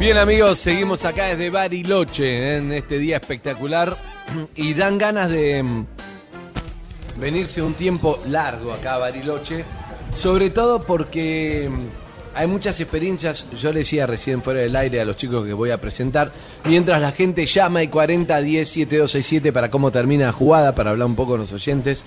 Bien, amigos, seguimos acá desde Bariloche en este día espectacular y dan ganas de venirse un tiempo largo acá a Bariloche, sobre todo porque hay muchas experiencias. Yo le decía recién fuera del aire a los chicos que voy a presentar, mientras la gente llama al 4010-7267 para cómo termina la jugada, para hablar un poco con los oyentes.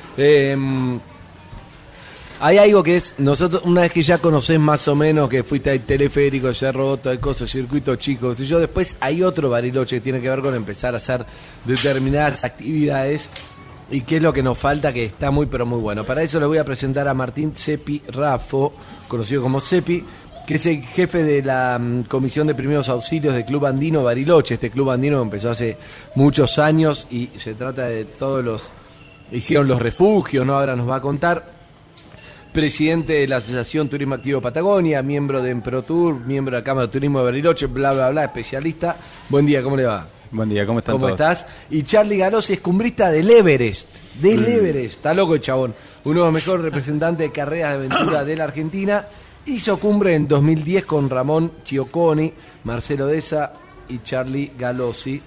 Hay algo que es, nosotros una vez que ya conocés más o menos, que fuiste al teleférico, Cerro Otto, al coso, circuito chico, y yo después hay otro Bariloche que tiene que ver con empezar a hacer determinadas actividades y qué es lo que nos falta, que está muy pero muy bueno. Para eso le voy a presentar a Martín Cepi Raffo, conocido como Cepi, que es el jefe de la Comisión de Primeros Auxilios del Club Andino Bariloche. Este Club Andino empezó hace muchos años y se trata de todos los... hicieron los refugios, ¿no? Ahora nos va a contar. Presidente de la Asociación Turismo Activo Patagonia, miembro de Emprotur, miembro de la Cámara de Turismo de Bariloche, bla, bla, bla, especialista. Buen día, ¿cómo le va? Buen día, ¿cómo están todos? ¿Cómo estás? Y Charlie Galossi es cumbrista del Everest. Everest, está loco el chabón. Uno de los mejores representantes de carreras de aventura de la Argentina. Hizo cumbre en 2010 con Ramón Chioconi, Marcelo Deza y Charlie Galossi.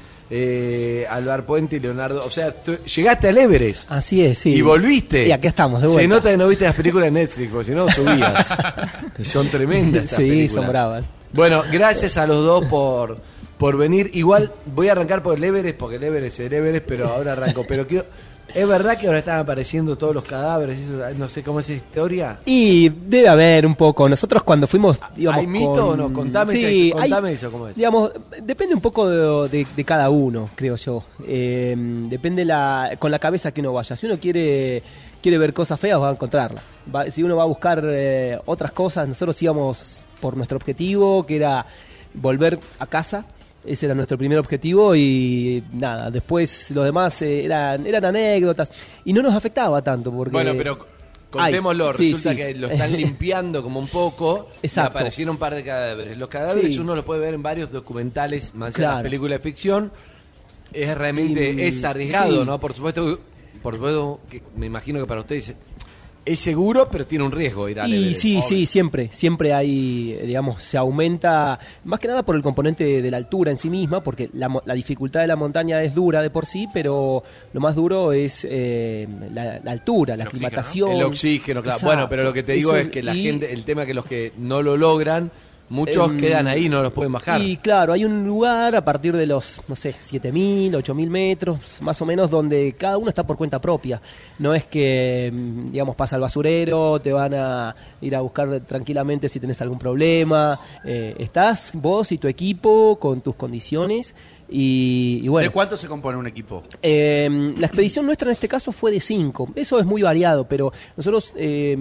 Alvar Puente y Leonardo, o sea, llegaste al Everest. Así es, sí. Y volviste. Y aquí estamos, de vuelta. Se nota que no viste las películas de Netflix, porque si no subías. Son tremendas esas películas. Sí, son bravas. Bueno, gracias a los dos por venir. Igual voy a arrancar por el Everest, porque el Everest es el Everest, pero ahora arranco. Pero quiero... ¿Es verdad que ahora están apareciendo todos los cadáveres? No sé cómo es esa historia. Y debe haber un poco. Nosotros cuando fuimos... ¿Hay mito o no? Contame, sí, contame eso, ¿cómo es? Digamos, depende un poco de cada uno, creo yo. Depende con la cabeza que uno vaya. Si uno quiere ver cosas feas, va a encontrarlas. Si uno va a buscar otras cosas, nosotros íbamos por nuestro objetivo, que era volver a casa. Ese era nuestro primer objetivo y nada, después lo demás eran anécdotas y no nos afectaba tanto porque... Bueno, pero contémoslo, resulta que lo están limpiando como un poco. Exacto. Y aparecieron un par de cadáveres. Los cadáveres uno los puede ver en varios documentales, más allá de las películas de ficción. Es realmente es arriesgado, ¿no? Por supuesto que me imagino que para ustedes es seguro, pero tiene un riesgo ir al Everest. Sí, siempre hay, digamos, se aumenta, más que nada por el componente de la altura en sí misma, porque la dificultad de la montaña es dura de por sí, pero lo más duro es la altura, la aclimatación. El oxígeno, claro. Exacto. Bueno, pero lo que te digo es que la gente, el tema es que los que no lo logran, muchos quedan ahí, no los pueden bajar. Y claro, hay un lugar a partir de los, no sé, 7.000, 8.000 metros, más o menos, donde cada uno está por cuenta propia. No es que, digamos, pasa al basurero, te van a ir a buscar tranquilamente si tenés algún problema. Estás vos y tu equipo con tus condiciones. Y bueno. ¿De cuánto se compone un equipo? La expedición nuestra en este caso fue de 5. Eso es muy variado, pero nosotros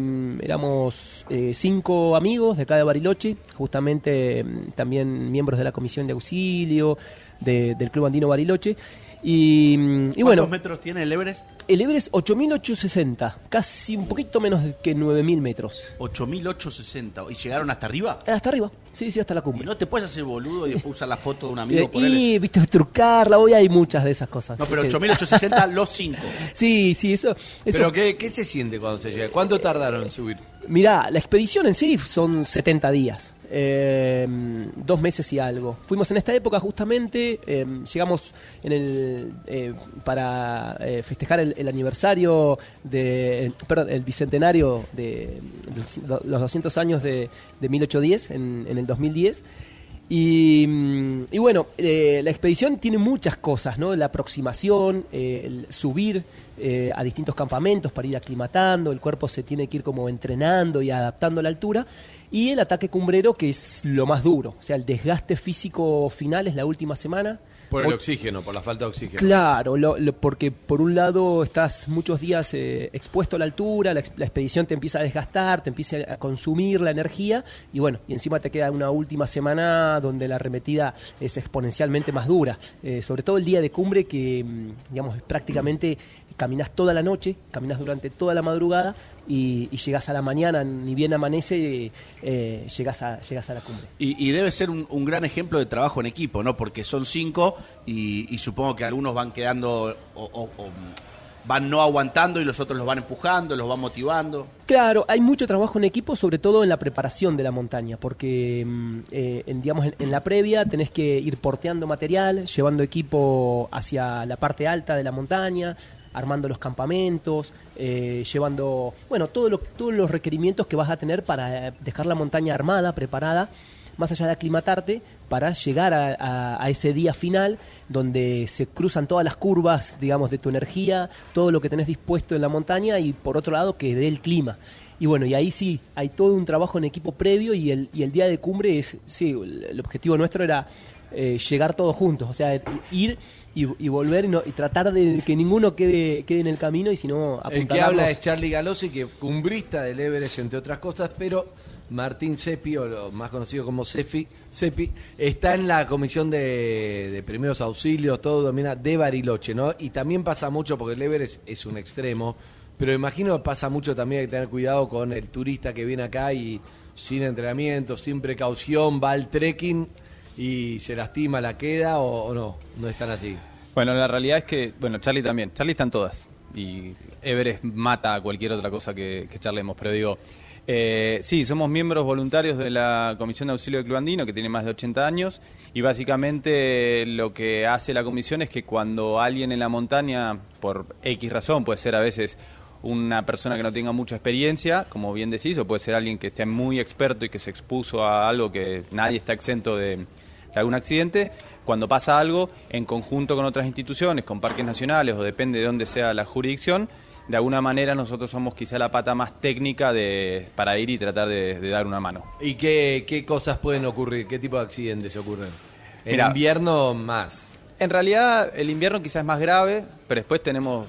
éramos 5 amigos de acá de Bariloche, justamente también miembros de la comisión de auxilio del Club Andino Bariloche. Y ¿Cuántos bueno, metros tiene el Everest? El Everest 8.860, casi un poquito menos que 9.000 metros. 8.860. ¿Y llegaron hasta arriba? Hasta arriba, sí, hasta la ¿Y cumbre. no te puedes hacer boludo y después usar la foto de un amigo? Y, viste, trucarla, hoy hay muchas de esas cosas. No, pero 8.860 los 5. Sí, eso. ¿Pero qué se siente cuando se llega? ¿Cuánto tardaron en subir? Mirá, la expedición en sí son 70 días. 2 meses y algo. Fuimos en esta época justamente, llegamos para festejar el aniversario el bicentenario de los 200 años de 1810 en el 2010. Y bueno, la expedición tiene muchas cosas, ¿no? La aproximación, el subir a distintos campamentos para ir aclimatando, el cuerpo se tiene que ir como entrenando y adaptando a la altura, y el ataque cumbrero, que es lo más duro, o sea, el desgaste físico final es la última semana. Por el oxígeno, por la falta de oxígeno. Claro, porque por un lado estás muchos días expuesto a la altura, la expedición te empieza a desgastar, te empieza a consumir la energía y bueno, y encima te queda una última semana donde la arremetida es exponencialmente más dura. Sobre todo el día de cumbre que, digamos, prácticamente caminas toda la noche, caminas durante toda la madrugada y llegas a la mañana, ni bien amanece, llegas a la cumbre. Y debe ser un gran ejemplo de trabajo en equipo, ¿no? Porque son 5 y supongo que algunos van quedando van no aguantando y los otros los van empujando, los van motivando. Claro, hay mucho trabajo en equipo, sobre todo en la preparación de la montaña, porque digamos, en la previa tenés que ir porteando material, llevando equipo hacia la parte alta de la montaña, armando los campamentos, llevando, bueno, todos los requerimientos que vas a tener para dejar la montaña armada, preparada, más allá de aclimatarte, para llegar a ese día final donde se cruzan todas las curvas, digamos, de tu energía, todo lo que tenés dispuesto en la montaña y por otro lado que dé el clima. Y bueno, y ahí sí, hay todo un trabajo en equipo previo y el día de cumbre sí, el objetivo nuestro era llegar todos juntos, o sea, ir y volver y tratar de que ninguno quede en el camino y si no apuntalarnos. El que habla es Charlie Galossi, que cumbrista del Everest, entre otras cosas, pero Martín Seppi, o lo más conocido como Seppi, está en la comisión de primeros auxilios, todo domina de Bariloche, ¿no? Y también pasa mucho, porque el Everest es un extremo, pero imagino que pasa mucho también, hay que tener cuidado con el turista que viene acá y sin entrenamiento, sin precaución, va al trekking y se lastima, la queda, o no están así. Bueno, la realidad es que, bueno, Charlie también, Charlie están todas, y Everest mata a cualquier otra cosa que charlemos, pero digo... sí, somos miembros voluntarios de la Comisión de Auxilio del Club Andino, que tiene más de 80 años, y básicamente lo que hace la comisión es que cuando alguien en la montaña, por X razón, puede ser a veces una persona que no tenga mucha experiencia, como bien decís, o puede ser alguien que esté muy experto y que se expuso a algo que nadie está exento de algún accidente, cuando pasa algo, en conjunto con otras instituciones, con parques nacionales, o depende de dónde sea la jurisdicción, de alguna manera nosotros somos quizá la pata más técnica para ir y tratar de dar una mano. ¿Y qué cosas pueden ocurrir? ¿Qué tipo de accidentes ocurren? En Mirá, invierno más. En realidad el invierno quizás es más grave, pero después tenemos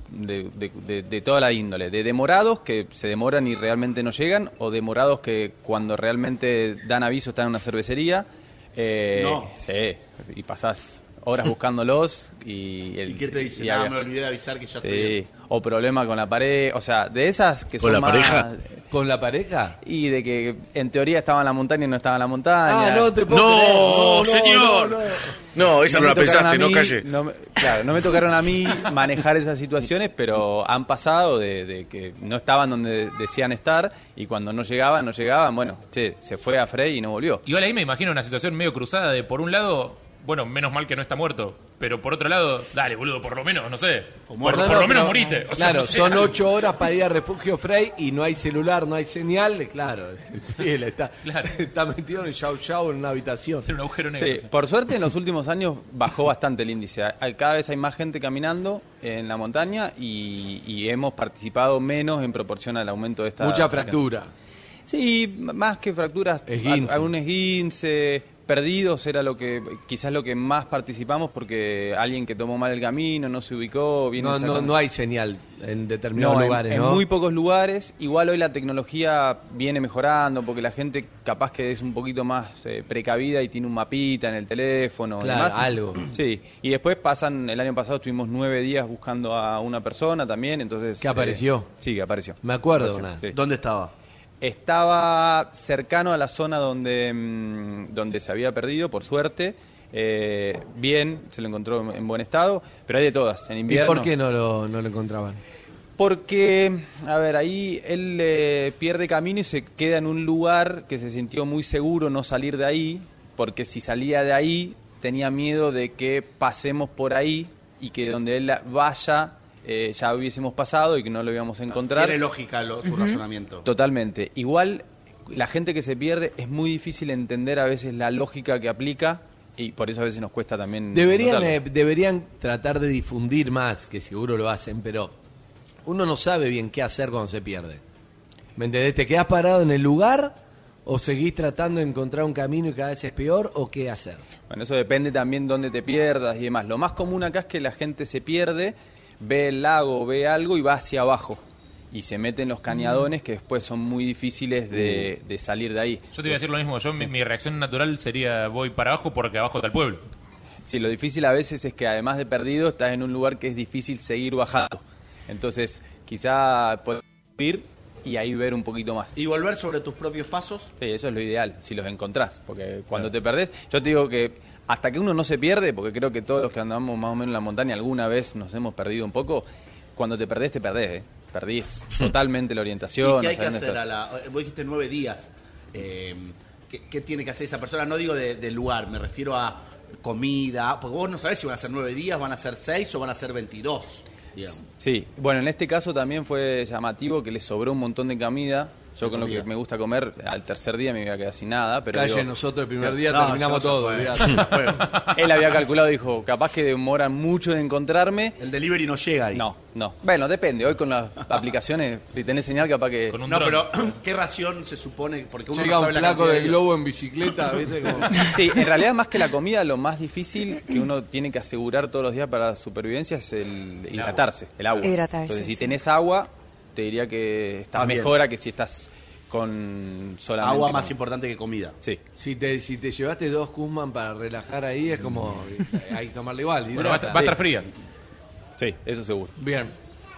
de toda la índole, de demorados que se demoran y realmente no llegan, o demorados que cuando realmente dan aviso están en una cervecería. No. Sí, y pasás horas buscándolos y qué te dice? Me olvidé de avisar que ya estoy bien. O problema con la pared, o sea, de esas que ¿Con son la más... pareja? ¿Con la pareja? Y de que en teoría estaba en la montaña y no estaba en la montaña. No te puedo No, creer. señor. No, esa no la me tocaron pensaste, a no mí, calle. Claro, no me tocaron a mí manejar esas situaciones, pero han pasado de que no estaban donde decían estar y cuando no llegaban, bueno, se fue a Frey y no volvió. Igual ahí me imagino una situación medio cruzada de, por un lado, bueno, menos mal que no está muerto, pero por otro lado, dale, boludo, por lo menos, no sé, por lo menos morite. O sea, Claro, no sé, son algo. 8 horas para ir a Refugio Frey y no hay celular, no hay señal, claro. Sí, él está metido en el chau en una habitación. Era un agujero negro. Sí, eso. por suerte en los últimos años bajó bastante el índice. Cada vez hay más gente caminando en la montaña y hemos participado menos en proporción al aumento de esta... Mucha fractura. Sí, más que fracturas, Esguince. algún esguince, perdidos era quizás lo que más participamos porque alguien que tomó mal el camino, no se ubicó, viene sacando... No hay señal en determinados lugares, en ¿no? muy pocos lugares. Igual hoy la tecnología viene mejorando porque la gente capaz que es un poquito más precavida y tiene un mapita en el teléfono. Claro, demás. algo. Sí, y después el año pasado estuvimos 9 días buscando a una persona también, entonces... ¿Que apareció? Sí, que apareció. Me acuerdo. Apareció, sí. ¿Dónde estaba? Estaba cercano a la zona donde se había perdido, por suerte. Bien, se lo encontró en buen estado, pero hay de todas, en ¿Y invierno. por qué no lo encontraban? Porque, a ver, ahí él pierde camino y se queda en un lugar que se sintió muy seguro no salir de ahí, porque si salía de ahí tenía miedo de que pasemos por ahí y que donde él vaya ya hubiésemos pasado y que no lo íbamos a encontrar. Tiene lógica su razonamiento. Totalmente. Igual, la gente que se pierde es muy difícil entender a veces la lógica que aplica y por eso a veces nos cuesta también... notarlo. Deberían tratar de difundir más, que seguro lo hacen, pero uno no sabe bien qué hacer cuando se pierde. ¿Me entendés? ¿Te quedás parado en el lugar o seguís tratando de encontrar un camino y cada vez es peor o qué hacer? Bueno, eso depende también dónde te pierdas y demás. Lo más común acá es que la gente se pierde, ve el lago, ve algo y va hacia abajo. Y se mete en los cañadones que después son muy difíciles de salir de ahí. Yo te iba a decir lo mismo. Mi reacción natural sería voy para abajo porque abajo está el pueblo. Sí, lo difícil a veces es que además de perdido estás en un lugar que es difícil seguir bajando. Entonces, quizá puedes ir y ahí ver un poquito más. ¿Y volver sobre tus propios pasos? Sí, eso es lo ideal, si los encontrás. Porque cuando te perdés, yo te digo que hasta que uno no se pierde, porque creo que todos los que andamos más o menos en la montaña alguna vez nos hemos perdido un poco, cuando te perdés, perdís totalmente la orientación. ¿Y qué hay no que sabés dónde hacer? estás. Vos dijiste 9 días. ¿Qué tiene que hacer esa persona? No digo del lugar, me refiero a comida, porque vos no sabés si van a ser 9 días, van a ser 6 o van a ser 22. Digamos. Sí, bueno, en este caso también fue llamativo que le sobró un montón de comida. Yo con lo que me gusta comer, al tercer día me iba a quedar sin nada. Pero Calle, nosotros el primer día terminamos todo. Él había calculado, dijo, capaz que demoran mucho en encontrarme. El delivery no llega ahí. No. Bueno, depende. Hoy con las aplicaciones, si tenés señal, capaz que... Con un No, dron. pero ¿qué ración se supone? Porque uno Llega no sabe un la flaco cantidad del globo en bicicleta, ¿viste? Como... Sí, en realidad más que la comida, lo más difícil que uno tiene que asegurar todos los días para la supervivencia es el hidratarse, el agua. Hidratarse, Entonces, si sí. tenés agua, te diría que estás También. mejor a que si estás con solamente... Agua más con- importante que comida. Sí. Si te llevaste 2 Kuzman para relajar ahí, es como... hay que tomarle igual. Bueno, va a estar fría. Sí, eso seguro. Bien.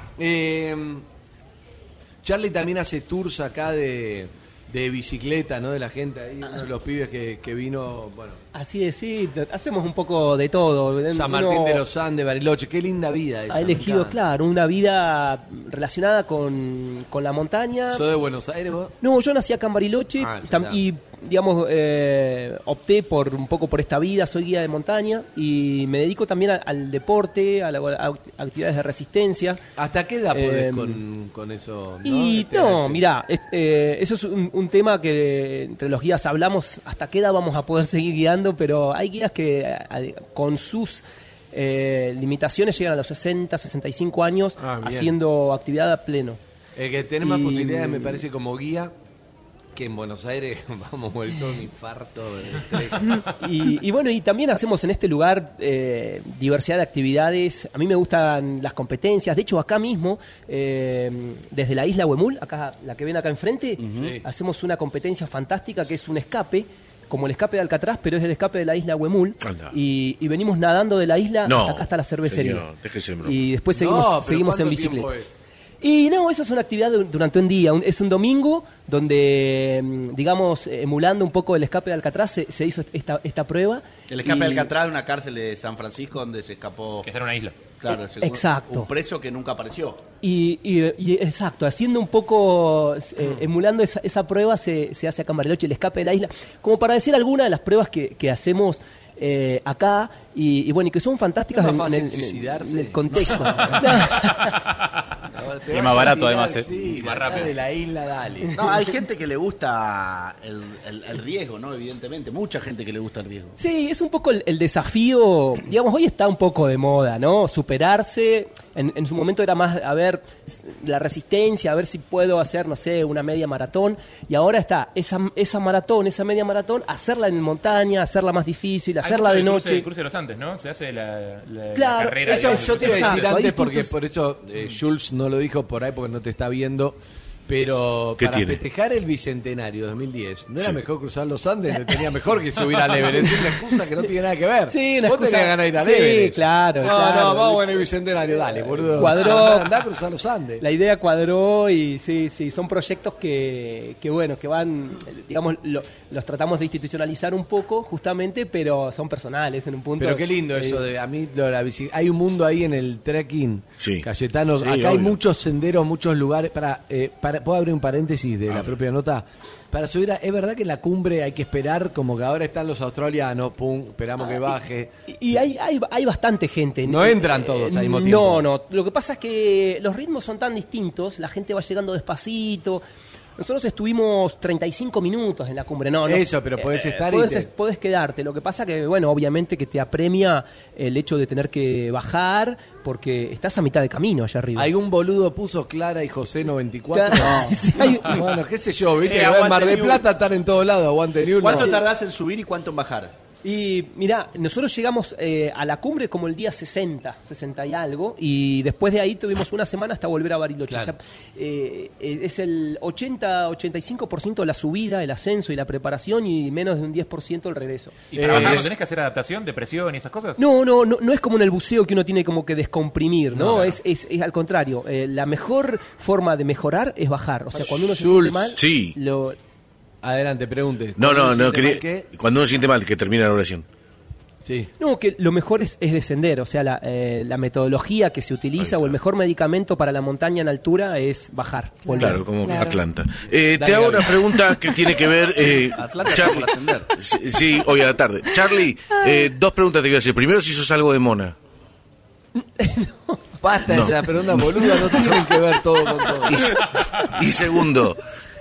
Charlie también hace tours acá de bicicleta, ¿no? De la gente ahí, uno de los pibes que vino, bueno, Así es, sí, hacemos un poco de todo. San Uno Martín de los Andes, Bariloche, qué linda vida esa. ha elegido, claro, una vida relacionada con la montaña. ¿Sos de Buenos Aires vos? No, yo nací acá en Bariloche y, digamos, opté un poco por esta vida, soy guía de montaña y me dedico también al deporte, a actividades de resistencia. ¿Hasta qué edad podés con eso? Y mirá, eso es un tema que entre los guías hablamos, hasta qué edad vamos a poder seguir guiando, pero hay guías que con sus limitaciones llegan a los 60, 65 años Bien. haciendo actividad a pleno. Que tenés más posibilidades, me parece, como guía, que en Buenos Aires vamos vuelto un infarto de estrés. Y bueno, y también hacemos en este lugar diversidad de actividades. A mí me gustan las competencias. De hecho, acá mismo, desde la isla Huemul, acá la que ven acá enfrente, hacemos una competencia fantástica que es un escape, como el escape de Alcatraz, pero es el escape de la isla Huemul. Y venimos nadando de la isla acá hasta la cervecería. Señor, déjese en broma. Y después No, seguimos pero en ¿cuánto tiempo bicicleta. es? Y no, eso es una actividad durante un día. Es un domingo donde, digamos, emulando un poco el escape de Alcatraz, se hizo esta prueba. El escape Y- de Alcatraz de una cárcel de San Francisco donde se escapó. Que está en una isla. Claro, Exacto. Un preso que nunca apareció. Y exacto, haciendo un poco, emulando esa prueba, se hace acá en Bariloche, el escape de la isla, como para decir algunas de las pruebas que hacemos acá, y bueno, y que son fantásticas ¿No es más en fácil suicidarse? en el contexto. Te Y vas más a barato, tirar, además, Sí, más acá rápido. de la isla, dale. No, hay gente que le gusta el riesgo, ¿no? Evidentemente. Mucha gente que le gusta el riesgo. Sí, es un poco el desafío, digamos, hoy está un poco de moda, ¿no? Superarse, en su momento era más, a ver, la resistencia, a ver si puedo hacer, no sé, una media maratón, y ahora está esa maratón, esa media maratón, hacerla en montaña, hacerla más difícil, hacerla de noche. El cruce de los Andes, ¿no? Se hace la Claro, carrera. Eso digamos, yo te iba a decir Exacto, hay antes porque distintos- por eso Jules no lo dijo por ahí porque no te está viendo. Pero ¿Qué para tiene? festejar el Bicentenario 2010, ¿no era mejor cruzar los Andes? Tenía mejor que subir al Everest. Es una excusa que no tiene nada que ver. Sí, una Vos excusa- tenías ganas de ir al sí, Everest. claro, No, claro. no, vamos en el Bicentenario, dale, boludo. Cuadró. Andá a cruzar los Andes. La idea cuadró y sí, son proyectos que bueno, que van, digamos, los tratamos de institucionalizar un poco, justamente, pero son personales en un punto. Pero qué lindo eso de a mí lo de la bici. Hay un mundo ahí en el trekking, Sí. Cayetano. Sí, Acá hay obvio. muchos senderos, muchos lugares. ¿Puedo abrir un paréntesis de la propia nota? Para subir, es verdad que en la cumbre hay que esperar, como que ahora están los australianos, pum, esperamos que baje. Y hay bastante gente. No entran todos al mismo tiempo. No. Lo que pasa es que los ritmos son tan distintos, la gente va llegando despacito. Nosotros estuvimos 35 minutos en la cumbre, no. Eso, pero podés estar y podés quedarte. Lo que pasa que, bueno, obviamente que te apremia el hecho de tener que bajar porque estás a mitad de camino allá arriba. Algún boludo puso Clara y José 94. Claro. Sí, hay- Bueno, qué sé yo, viste, que Aguante en Mar de New. Plata están en todos lados, aguante New. ¿Cuánto no. tardás en subir y cuánto en bajar? Y mira, nosotros llegamos a la cumbre como el día 60 y algo, y después de ahí tuvimos una semana hasta volver a Bariloche. Claro. O sea, es el 80-85% la subida, el ascenso y la preparación, y menos de un 10% el regreso. ¿Y para bajar no tenés que hacer adaptación, depresión y esas cosas? No es como en el buceo que uno tiene como que descomprimir, ¿no? No. Es al contrario. La mejor forma de mejorar es bajar. O sea, cuando uno se Jules, siente mal, sí. lo, Adelante, pregunte. No, ¿Cuándo no, se no, siente quería, mal qué? cuando uno siente mal, que termina la oración. Sí. No, que lo mejor es descender, o sea, la metodología que se utiliza o el mejor medicamento para la montaña en altura es bajar. volver. Claro, como Claro. Atlanta. Te hago una pregunta que tiene que ver... Atlanta Charlie, por ascender. sí, hoy a la tarde. Charlie, dos preguntas te quiero hacer. Primero, si sos algo de Mona. Basta No. esa pregunta boluda, no tienen que ver todo con todo. Y segundo,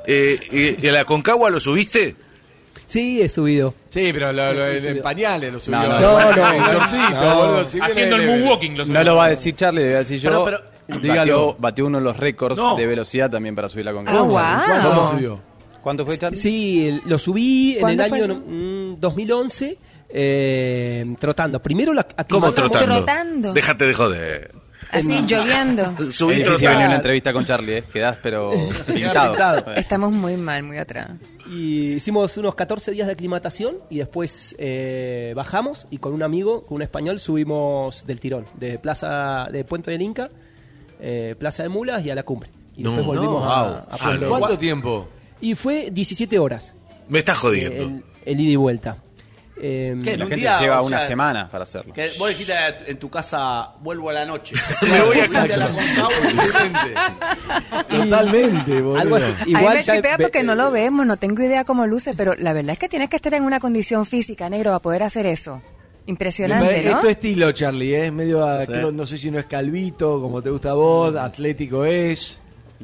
¿la Concagua lo subiste? Sí, he subido. Sí, pero en pañales lo subió. No, no. boludo, si Haciendo el viene- moonwalking. No lo va a decir Charlie, lo voy a decir yo. Pero, dígalo. Batió uno de los récords No. de velocidad también para subir la Ah, Concagua. wow. ¿Cómo subió? ¿Cuánto fue, Charlie? Sí, lo subí en el ¿Cuándo fue año eso? 2011 trotando. Primero ¿Cómo aclimatamos- Trotando. Déjate de joder. Así, jogueando. Subí Es difícil trotando. venir a una entrevista con Charlie, quedás pero pintado. Estamos muy mal, muy atrás. Y hicimos unos 14 días de aclimatación y después bajamos y con un amigo, con un español, subimos del tirón, de Puente del Inca, Plaza de Mulas y a la cumbre. Y No, después volvimos no, a Puente del ¿Cuánto Inca. tiempo? Y fue 17 horas Me estás jodiendo. el ida y vuelta. ¿Qué? La En un gente día, lleva o una sea, semana para hacerlo. Que vos dijiste en tu casa, vuelvo a la noche. Me voy a Volviste la Concagua. Totalmente, boludo. Algo así. A mí Igual me ya tripea ve- porque no lo vemos, no tengo idea cómo luce, pero la verdad es que tienes que estar en una condición física, negro, para poder hacer eso. Impresionante, ¿no? Es tu estilo, Charlie, ¿eh? Es medio, creo, no sé si no es calvito, como te gusta a vos, atlético es.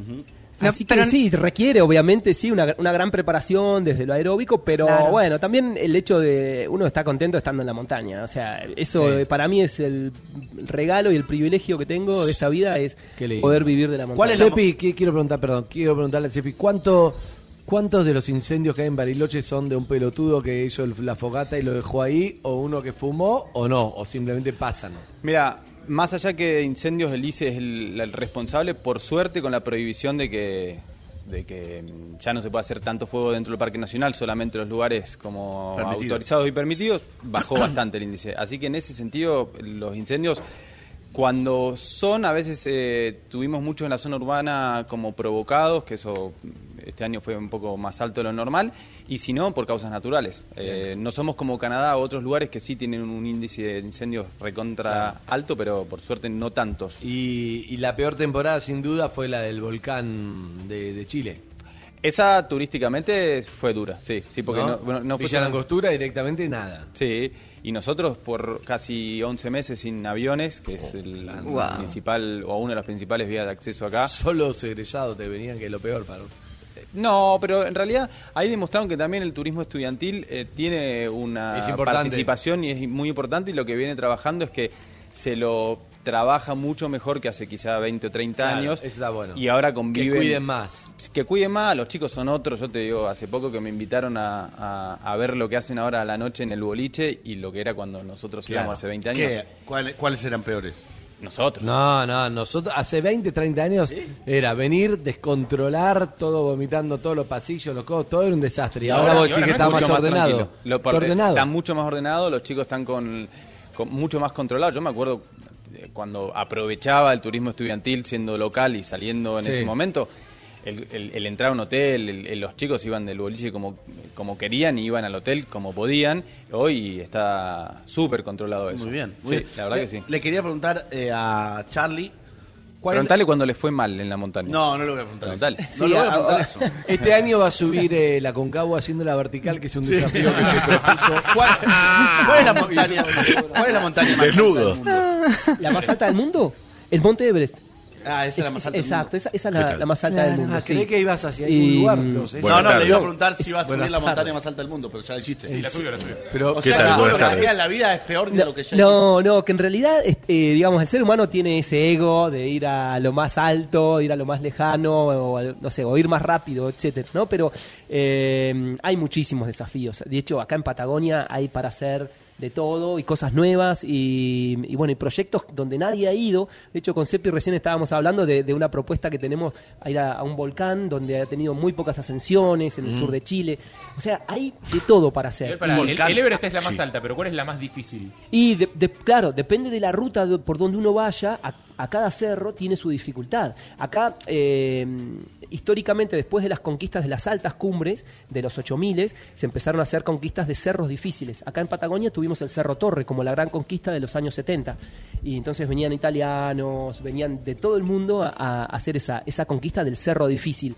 No, Así que pero- sí, requiere obviamente sí una gran preparación desde lo aeróbico, pero Claro. bueno, también el hecho de uno está contento estando en la montaña, o sea, eso Sí. para mí es el regalo y el privilegio que tengo de esta vida, es Qué lindo. poder vivir de la montaña. ¿Cuál es Sepi, quiero preguntarle a Sepi, ¿cuántos de los incendios que hay en Bariloche son de un pelotudo que hizo la fogata y lo dejó ahí, o uno que fumó, o no, o simplemente pasan? Mira, más allá que de incendios, el ICE es el responsable, por suerte, con la prohibición de que ya no se puede hacer tanto fuego dentro del Parque Nacional, solamente los lugares como Permitidos. autorizados y permitidos, bajó bastante el índice. Así que en ese sentido, los incendios, cuando son, a veces tuvimos muchos en la zona urbana como provocados, que eso este año fue un poco más alto de lo normal, y si no, por causas naturales. No somos como Canadá o otros lugares que sí tienen un índice de incendios recontra alto, pero por suerte no tantos. Y la peor temporada, sin duda, fue la del volcán de Chile. Esa turísticamente fue dura, sí, porque no fue Villa solo- Langostura directamente nada. Sí, y nosotros por casi 11 meses sin aviones, que es el Wow. principal o una de las principales vías de acceso acá. Solo los egresados te venían, que es lo peor para... No, pero en realidad ahí demostraron que también el turismo estudiantil tiene una Es importante. participación y es muy importante, y lo que viene trabajando es que se lo trabaja mucho mejor que hace quizá 20 o 30 Claro, años. eso está bueno. Y ahora conviven... Que cuiden más. Que cuiden más, los chicos son otros. Yo te digo, hace poco que me invitaron a ver lo que hacen ahora a la noche en el boliche y lo que era cuando nosotros Claro. íbamos hace 20 años. ¿Qué? ¿Cuáles eran peores? Nosotros. No, nosotros hace 20, 30 años era venir, descontrolar, todo vomitando, todos los pasillos, los codos, todo era un desastre. Y ahora vos y decís ahora que no está es más Mucho ordenado. tranquilo. Está ordenado. Está mucho más ordenado, los chicos están con mucho más controlados. Yo me acuerdo cuando aprovechaba el turismo estudiantil siendo local y saliendo en Sí. ese momento, el entrar a un hotel, los chicos iban del boliche como querían y iban al hotel como podían. Hoy está súper controlado eso. Muy bien. Sí, la verdad que sí. Le quería preguntar a Charlie. ¿cuál es- Preguntale cuando le fue mal en la montaña. No, no le voy a preguntar Preguntale. eso. No le voy a preguntar eso. Este año va a subir la Concagua haciendo la vertical, que es un desafío que se propuso. ¿Cuál es la montaña? ¿Cuál es la montaña más Desnudo. alta del mundo? La más alta del mundo, el Monte Everest. Ah, esa es la más alta del mundo. Exacto, esa es ¿Qué la tal? más alta Claro. del mundo. Ah, sí. creí que ibas hacia Y- algún lugar. No, sé. Buenas No, le tardes. iba a preguntar si iba a subir Buenas la montaña tardes. más alta del mundo, pero ya el chiste. Sí, la subió. Pero, O ¿Qué sea, tal? que todo Buenas lo que tardes. queda en la vida es peor de lo que ya No, que en realidad, digamos, el ser humano tiene ese ego de ir a lo más alto, de ir a lo más lejano, o no sé, o ir más rápido, etcétera, ¿no? Pero hay muchísimos desafíos. De hecho, acá en Patagonia hay para hacer de todo y cosas nuevas y bueno, y proyectos donde nadie ha ido. De hecho, con Sepi recién estábamos hablando de una propuesta que tenemos a ir a un volcán donde ha tenido muy pocas ascensiones en el sur de Chile. O sea, hay de todo para hacer. Pará, Un volcán. el Everest es la más alta, pero ¿cuál es la más difícil? Y claro, depende de la ruta por donde uno vaya, a cada cerro tiene su dificultad. Acá históricamente, después de las conquistas de las altas cumbres, de los 8000, se empezaron a hacer conquistas de cerros difíciles. Acá en Patagonia tuvimos el Cerro Torre como la gran conquista de los años 70. Y entonces venían italianos, venían de todo el mundo a hacer esa conquista del cerro difícil.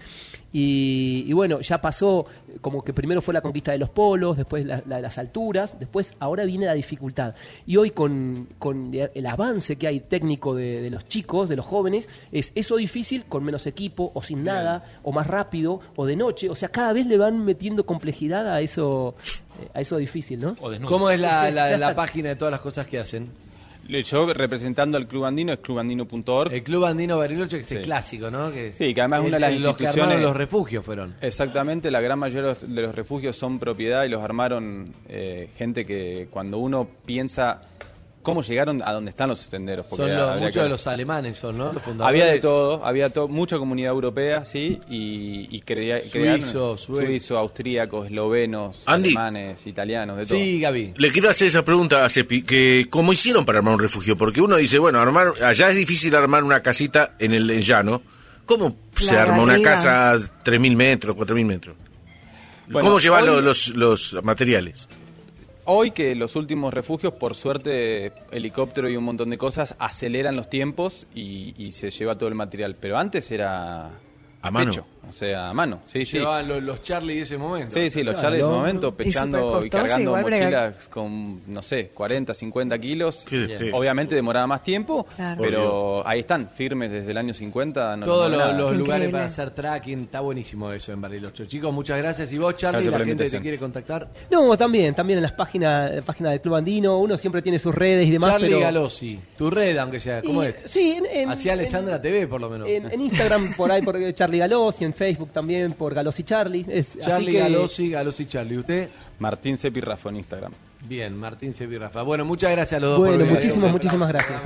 Y bueno, ya pasó, como que primero fue la conquista de los polos, después la de las alturas, después ahora viene la dificultad. Y hoy con el avance que hay técnico de los chicos, de los jóvenes, es eso difícil con menos equipo, o sin nada, o más rápido, o de noche. O sea, cada vez le van metiendo complejidad a eso difícil, ¿no? ¿Cómo es la página de todas las cosas que hacen? Yo representando al Club Andino es clubandino.org. El Club Andino Bariloche, que es Sí. el clásico, ¿no? Sí, que además una de las los que instituciones... armaron los refugios fueron. Exactamente, la gran mayoría de los refugios son propiedad y los armaron gente que cuando uno piensa cómo llegaron a donde están los senderos. Porque Son muchos de los alemanes, son, ¿no? Los fundadores. Había de todo, mucha comunidad europea, sí, y crearon suizo, austríacos, eslovenos, Andy. alemanes, italianos, de todo. Sí, Gaby. Le quiero hacer esa pregunta a Cepi, que ¿cómo hicieron para armar un refugio? Porque uno dice, bueno, allá es difícil armar una casita en el llano. ¿Cómo se arma una casa a 3.000 metros, 4.000 metros? Bueno, ¿Cómo llevan hoy- los materiales? Hoy que los últimos refugios, por suerte, helicóptero y un montón de cosas aceleran los tiempos y se lleva todo el material. Pero antes era ¿A mano? pecho, o sea, a mano. Sí, sí. Llevaban los Charlie de ese momento. Sí, sí, los Charlie de ese momento pechando y supercostoso, cargando igual bregar. mochilas con, no sé, 40, 50 kilos. Qué- Obviamente demoraba más tiempo, Claro. pero ahí están, firmes desde el año 50. No Todos les mueve nada. los Qué lugares increíble. para hacer tracking, está buenísimo eso en Bariloche. Chicos, muchas gracias. Y vos, Charlie, Gracias por la la gente te invitación. quiere contactar. No, también en las páginas del Club Andino, uno siempre tiene sus redes y demás, Charlie pero... Galossi, tu red, aunque sea, ¿cómo Y- es? Sí, Hacia Alessandra TV, por lo menos. En Instagram, por ahí, por Charlie Galossi, en Facebook también, por Galossi Charlie. Charlie Galossi Charlie. ¿Usted? Martín Cepi Rafa en Instagram. Bien, Martín Sepi Rafa. Bueno, muchas gracias a los dos Bueno, por venir. muchísimas gracias.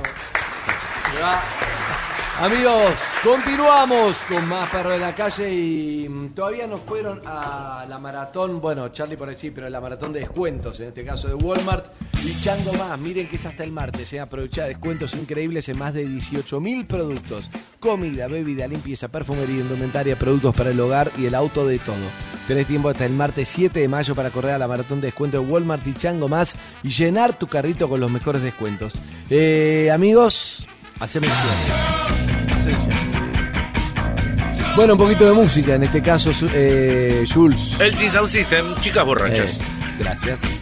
Se va. Amigos, continuamos con más Perro de la Calle y todavía no fueron a la maratón, bueno, Charlie por ahí sí, pero la maratón de descuentos, en este caso de Walmart y Chango Más. Miren que es hasta el martes, aprovecha descuentos increíbles en más de 18.000 productos. Comida, bebida, limpieza, perfumería, indumentaria, productos para el hogar y el auto, de todo. Tenés tiempo hasta el martes 7 de mayo para correr a la maratón de descuentos de Walmart y Chango Más y llenar tu carrito con los mejores descuentos. Amigos, haceme el cierre. Bueno, un poquito de música, en este caso, Jules. El Sound System, chicas borrachas. Gracias.